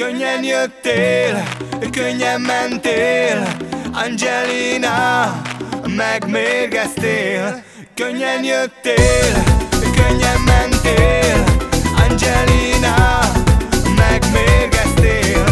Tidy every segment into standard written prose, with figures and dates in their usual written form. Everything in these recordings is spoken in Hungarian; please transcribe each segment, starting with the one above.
Könnyen jöttél, könnyen mentél, Angelina, megmérgeztél. Könnyen jöttél, könnyen mentél, Angelina, megmérgeztél.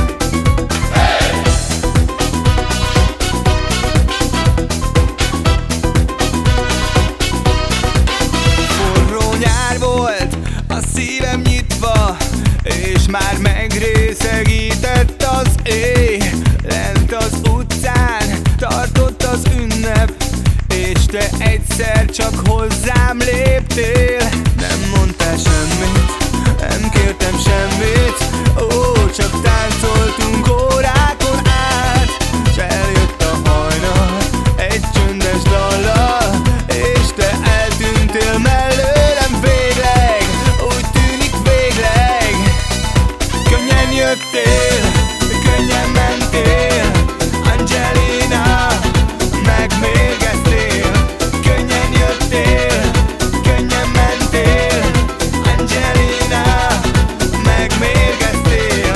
Forró nyár volt, a szívem nyitva, és már megrészegített az éj. Lent az utcán tartott az ünnep, és te egyszer csak hozzám léptél. Nem mondtál semmit, nem kértem semmit, ó, csak táncoltunk órákon át. S eljött a hajnal egy csöndes dallal, és te eltűntél mellőlem végleg. Úgy tűnik végleg. Könnyen jöttél, könnyen mentél, Angelina, megmérgeztél. Könnyen jöttél, könnyen mentél, Angelina, megmérgeztél.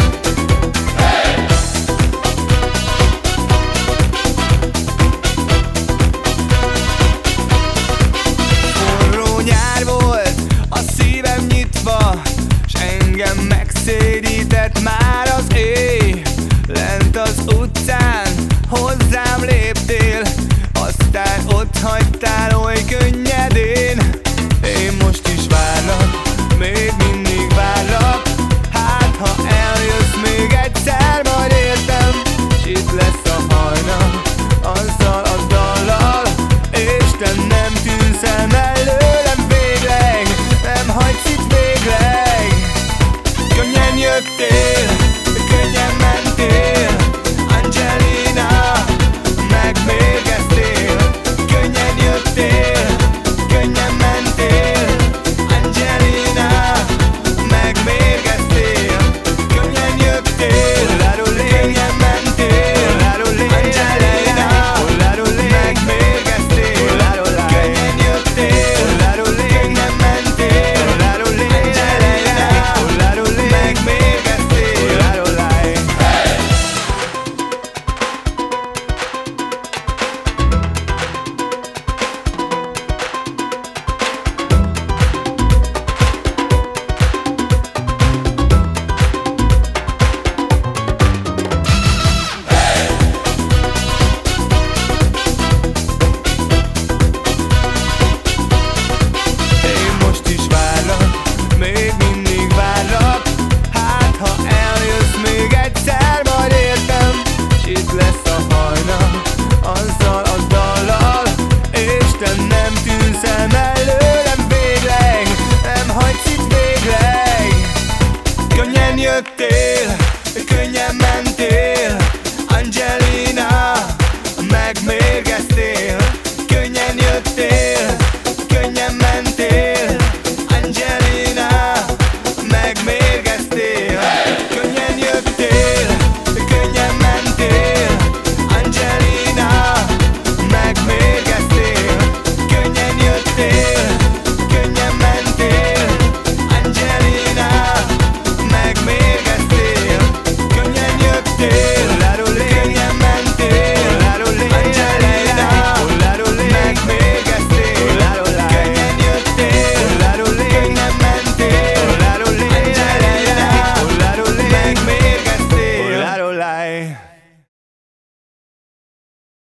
Forró nyár volt, a szívem nyitva, s engem megszédített már az éj. Lent az utcán hozzám léptél, aztán ott hagytál oly könnyedén. Én most is várlak, még mindig várlak. Hát ha eljössz még egyszer, majd értem, s itt lesz a hajnal azzal a dallal, és te nem tűnsz el mellőlem végleg, nem hagysz itt végleg. Könnyen jöttél, könnyen mentél, Angelina, megmérgeztél. Könnyen jöttél, könnyen mentél, Angelina, megmérgeztél. Könnyen jöttél, könnyen mentél, Angelina, megmérgeztél. Könnyen jöttél, könnyen mentél, Angelina, megmérgeztél. Én most is várlak, még mindig várlak. Hát ha eljössz még egyszer, majd értem, s itt lesz a hajnal azzal a dallal, és te nem tűnsz el mellőlem végleg, nem hagysz itt végleg. Könnyen jöttél, könnyen mentél,